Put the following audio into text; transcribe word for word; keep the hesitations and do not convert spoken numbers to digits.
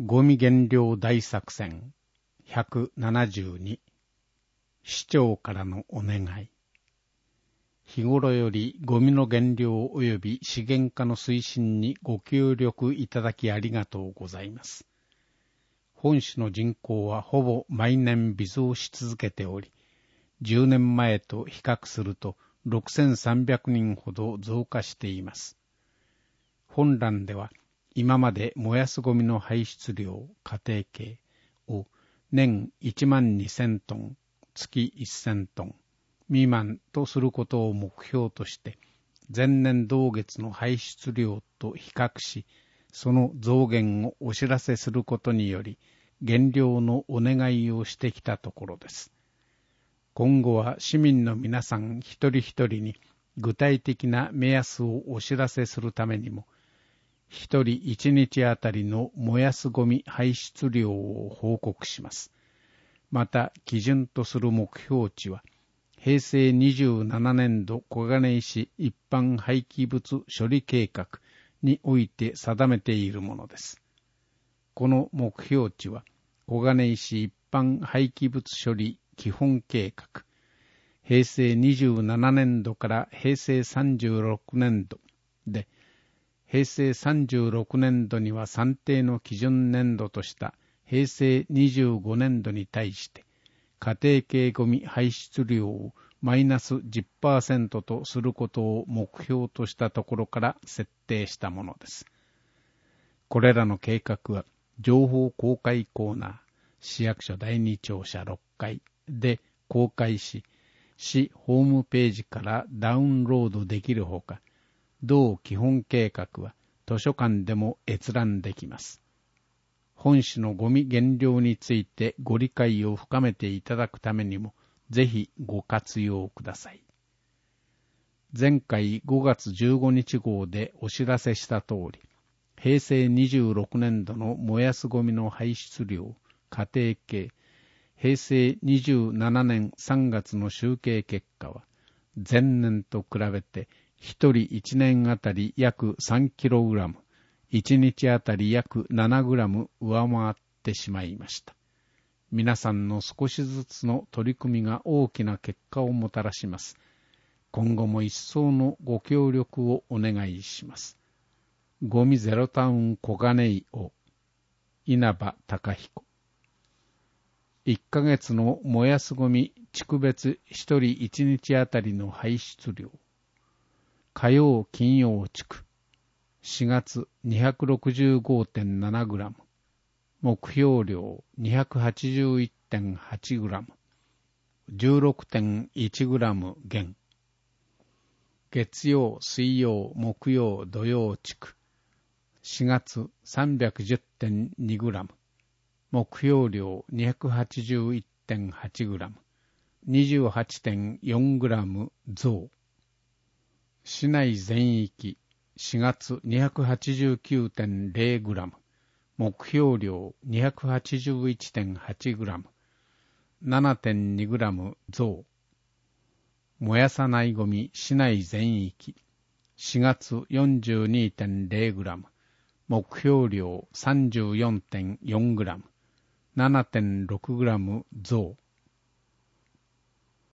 ゴミ減量大作戦ひゃくななじゅうに、市長からのお願い。日頃よりゴミの減量及び資源化の推進にご協力いただきありがとうございます。本市の人口はほぼ毎年微増し続けており、じゅうねんまえと比較するとろくせんさんびゃくにんほど増加しています。本欄では今まで燃やすゴミの排出量家庭計を年いちまんにせんトン、月せんトン未満とすることを目標として、前年同月の排出量と比較し、その増減をお知らせすることにより、減量のお願いをしてきたところです。今後は市民の皆さん一人一人に具体的な目安をお知らせするためにも、一人一日あたりの燃やすゴミ排出量を報告します。また、基準とする目標値は、へいせいにじゅうななねんど小金井市一般廃棄物処理計画において定めているものです。この目標値は、小金井市一般廃棄物処理基本計画、へいせいにじゅうななねんどからへいせいさんじゅうろくねんどで、へいせいさんじゅうろくねんどには算定の基準年度としたへいせいにじゅうごねんどに対して、家庭系ゴミ排出量をマイナス じゅっパーセント とすることを目標としたところから設定したものです。これらの計画は、情報公開コーナー、市役所だいに庁舎ろっかいで公開し、市ホームページからダウンロードできるほか、同基本計画は図書館でも閲覧できます。本市のゴミ減量についてご理解を深めていただくためにも、ぜひご活用ください。前回ごがつじゅうごにち号でお知らせした通り、へいせいにじゅうろくねんどの燃やすゴミの排出量、家庭計、へいせいにじゅうななねんさんがつの集計結果は、前年と比べて一人一年あたり約さんキログラム、一日あたり約ななグラム上回ってしまいました。皆さんの少しずつの取り組みが大きな結果をもたらします。今後も一層のご協力をお願いします。ゴミゼロタウン小金井を稲葉隆彦。いっかげつの燃やすゴミ地区別一人一日あたりの排出量。火曜金曜地区しがつ にひゃくろくじゅうごてんななグラム、目標量 にひゃくはちじゅういってんはちグラム、じゅうろくてんいちグラム減。月曜、水曜、木曜、土曜地区しがつ さんびゃくじゅってんにグラム、目標量 にひゃくはちじゅういってんはちグラム、にじゅうはちてんよんグラム増。市内全域しがつ にひゃくはちじゅうきゅうてんゼログラム、目標量 にひゃくはちじゅういちてんはちグラム、ななてんにグラム増。燃やさないゴミ市内全域しがつ よんじゅうにてんゼログラム、目標量 さんじゅうよんてんよんグラム、ななてんろくグラム増。